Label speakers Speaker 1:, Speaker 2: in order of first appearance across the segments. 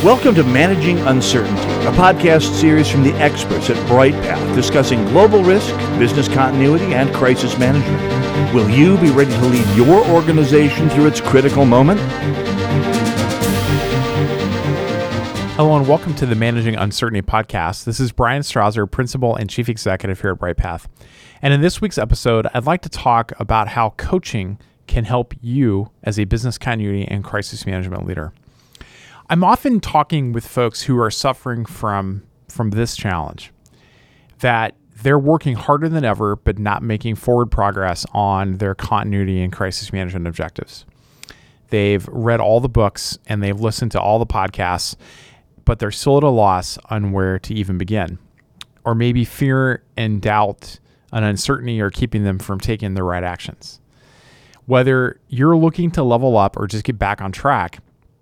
Speaker 1: Welcome to Managing Uncertainty, a podcast series from the experts at BrightPath discussing global risk, business continuity, and crisis management. Will you be ready to lead your organization through its critical moment?
Speaker 2: Hello and welcome to the Managing Uncertainty podcast. This is Brian Strawser, Principal and Chief Executive here at BrightPath. And in this week's episode, I'd like to talk about how coaching can help you as a business continuity and crisis management leader. I'm often talking with folks who are suffering from this challenge, that they're working harder than ever, but not making forward progress on their continuity and crisis management objectives. They've read all the books and they've listened to all the podcasts, but they're still at a loss on where to even begin. Or maybe fear and doubt and uncertainty are keeping them from taking the right actions. Whether you're looking to level up or just get back on track,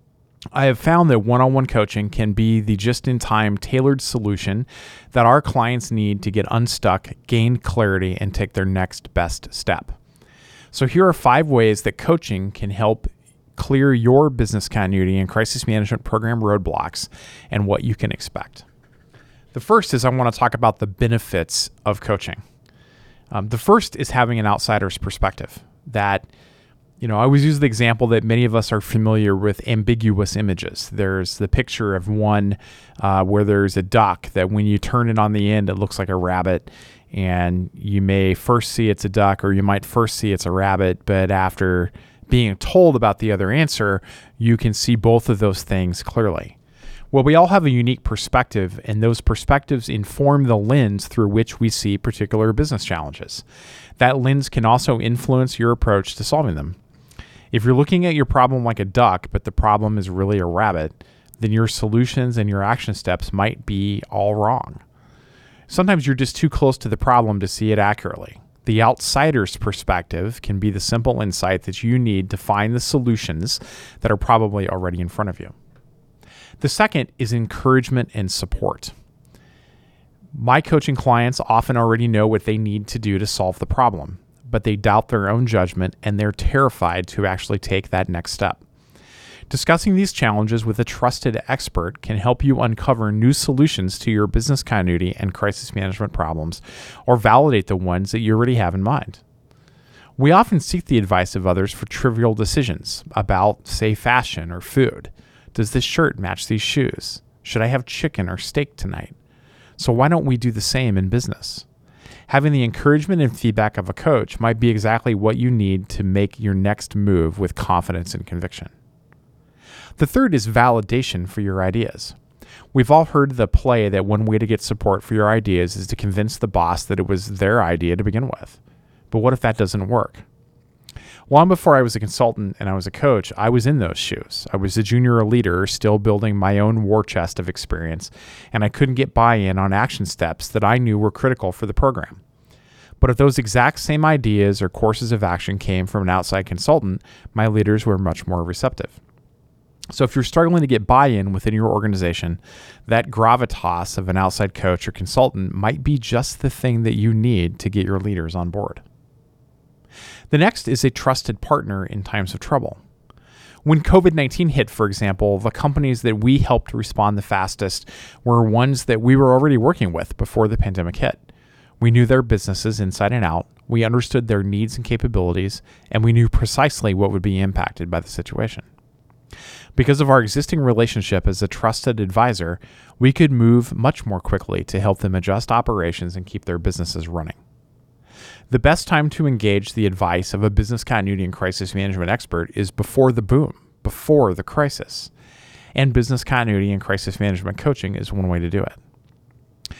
Speaker 2: I have found that one-on-one coaching can be the just-in-time tailored solution that our clients need to get unstuck, gain clarity, and take their next best step. So here are 5 ways that coaching can help clear your business continuity and crisis management program roadblocks and what you can expect. The first is I want to talk about the benefits of coaching. The first is having an outsider's perspective. That, I always use the example that many of us are familiar with ambiguous images. There's the picture of one where there's a duck that when you turn it on the end, it looks like a rabbit. And you may first see it's a duck, or you might first see it's a rabbit, but after being told about the other answer, you can see both of those things clearly. Well, we all have a unique perspective, and those perspectives inform the lens through which we see particular business challenges. That lens can also influence your approach to solving them. If you're looking at your problem like a duck, but the problem is really a rabbit, then your solutions and your action steps might be all wrong. Sometimes you're just too close to the problem to see it accurately. The outsider's perspective can be the simple insight that you need to find the solutions that are probably already in front of you. The second is encouragement and support. My coaching clients often already know what they need to do to solve the problem, but they doubt their own judgment and they're terrified to actually take that next step. Discussing these challenges with a trusted expert can help you uncover new solutions to your business continuity and crisis management problems, or validate the ones that you already have in mind. We often seek the advice of others for trivial decisions about, say, fashion or food. Does this shirt match these shoes? Should I have chicken or steak tonight? So why don't we do the same in business? Having the encouragement and feedback of a coach might be exactly what you need to make your next move with confidence and conviction. The third is validation for your ideas. We've all heard the play that one way to get support for your ideas is to convince the boss that it was their idea to begin with. But what if that doesn't work? Long before I was a consultant and I was a coach, I was in those shoes. I was a junior leader, still building my own war chest of experience, and I couldn't get buy-in on action steps that I knew were critical for the program. But if those exact same ideas or courses of action came from an outside consultant, my leaders were much more receptive. So if you're struggling to get buy-in within your organization, that gravitas of an outside coach or consultant might be just the thing that you need to get your leaders on board. The next is a trusted partner in times of trouble. When COVID-19 hit, for example, the companies that we helped respond the fastest were ones that we were already working with before the pandemic hit. We knew their businesses inside and out, we understood their needs and capabilities, and we knew precisely what would be impacted by the situation. Because of our existing relationship as a trusted advisor, we could move much more quickly to help them adjust operations and keep their businesses running. The best time to engage the advice of a business continuity and crisis management expert is before the boom, before the crisis. And business continuity and crisis management coaching is one way to do it.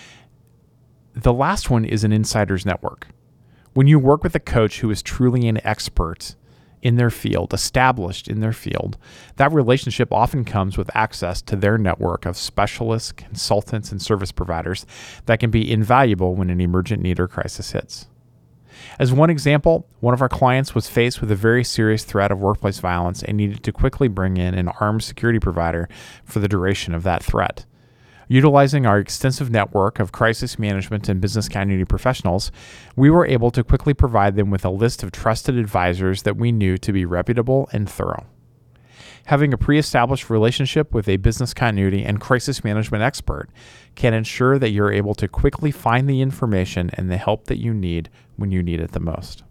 Speaker 2: The last one is an insider's network. When you work with a coach who is truly an expert in their field, established in their field, that relationship often comes with access to their network of specialists, consultants, and service providers that can be invaluable when an emergent need or crisis hits. As one example, one of our clients was faced with a very serious threat of workplace violence and needed to quickly bring in an armed security provider for the duration of that threat. Utilizing our extensive network of crisis management and business continuity professionals, we were able to quickly provide them with a list of trusted advisors that we knew to be reputable and thorough. Having a pre-established relationship with a business continuity and crisis management expert can ensure that you're able to quickly find the information and the help that you need when you need it the most.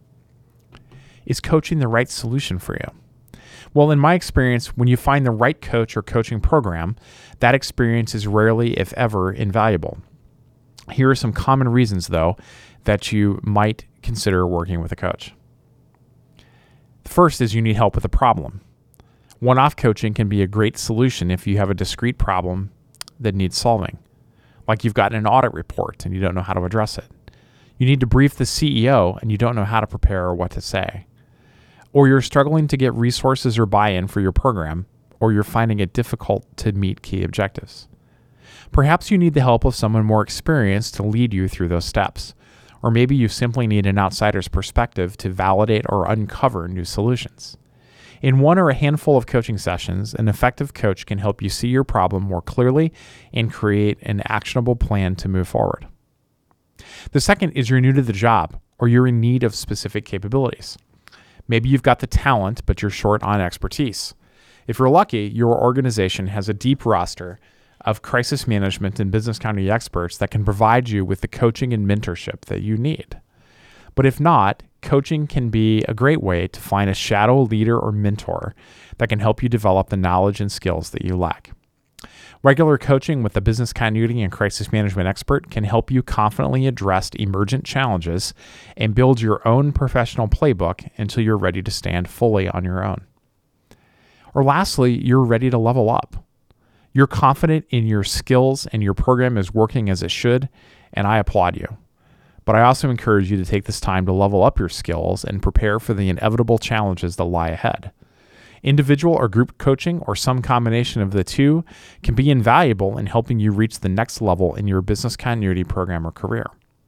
Speaker 2: Is coaching the right solution for you? Well, in my experience, when you find the right coach or coaching program, that experience is rarely, if ever, invaluable. Here are some common reasons, though, that you might consider working with a coach. The first is you need help with a problem. One-off coaching can be a great solution if you have a discrete problem that needs solving, like you've gotten an audit report and you don't know how to address it. You need to brief the CEO and you don't know how to prepare or what to say. Or you're struggling to get resources or buy-in for your program, or you're finding it difficult to meet key objectives. Perhaps you need the help of someone more experienced to lead you through those steps, or maybe you simply need an outsider's perspective to validate or uncover new solutions. In one or a handful of coaching sessions, an effective coach can help you see your problem more clearly and create an actionable plan to move forward. The second is you're new to the job, or you're in need of specific capabilities. Maybe you've got the talent, but you're short on expertise. If you're lucky, your organization has a deep roster of crisis management and business continuity experts that can provide you with the coaching and mentorship that you need. But if not, coaching can be a great way to find a shadow leader or mentor that can help you develop the knowledge and skills that you lack. Regular coaching with a business continuity and crisis management expert can help you confidently address emergent challenges and build your own professional playbook until you're ready to stand fully on your own. Or lastly, you're ready to level up. You're confident in your skills and your program is working as it should, and I applaud you. But I also encourage you to take this time to level up your skills and prepare for the inevitable challenges that lie ahead. Individual or group coaching, or some combination of the two, can be invaluable in helping you reach the next level in your business continuity program or career.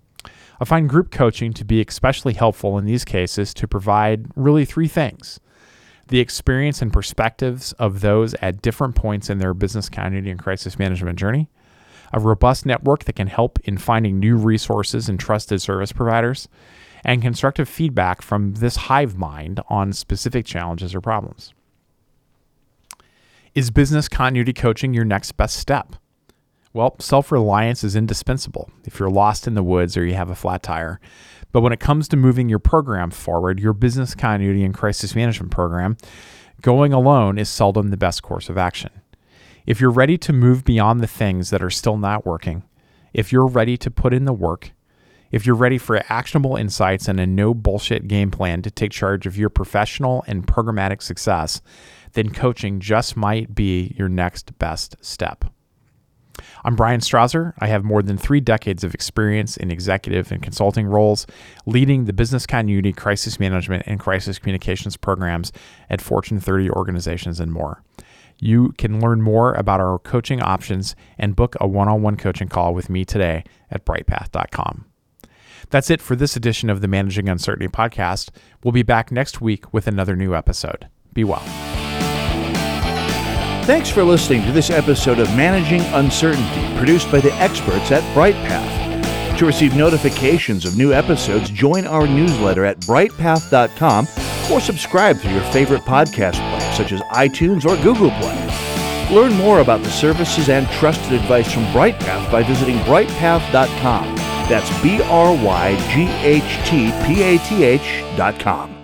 Speaker 2: I find group coaching to be especially helpful in these cases to provide really three things: the experience and perspectives of those at different points in their business continuity and crisis management journey, a robust network that can help in finding new resources and trusted service providers, and constructive feedback from this hive mind on specific challenges or problems. Is business continuity coaching your next best step? Well, self-reliance is indispensable if you're lost in the woods or you have a flat tire. But when it comes to moving your program forward, your business continuity and crisis management program, going alone is seldom the best course of action. If you're ready to move beyond the things that are still not working, if you're ready to put in the work, if you're ready for actionable insights and a no bullshit game plan to take charge of your professional and programmatic success, then coaching just might be your next best step. I'm Brian Strasser. I have more than 3 decades of experience in executive and consulting roles, leading the business continuity, crisis management, and crisis communications programs at Fortune 30 organizations and more. You can learn more about our coaching options and book a one-on-one coaching call with me today at brightpath.com. That's it for this edition of the Managing Uncertainty podcast. We'll be back next week with another new episode. Be well.
Speaker 1: Thanks for listening to this episode of Managing Uncertainty, produced by the experts at BrightPath. To receive notifications of new episodes, join our newsletter at brightpath.com or subscribe through your favorite podcast player, such as iTunes or Google Play. Learn more about the services and trusted advice from BrightPath by visiting brightpath.com. That's BryghtPath.com.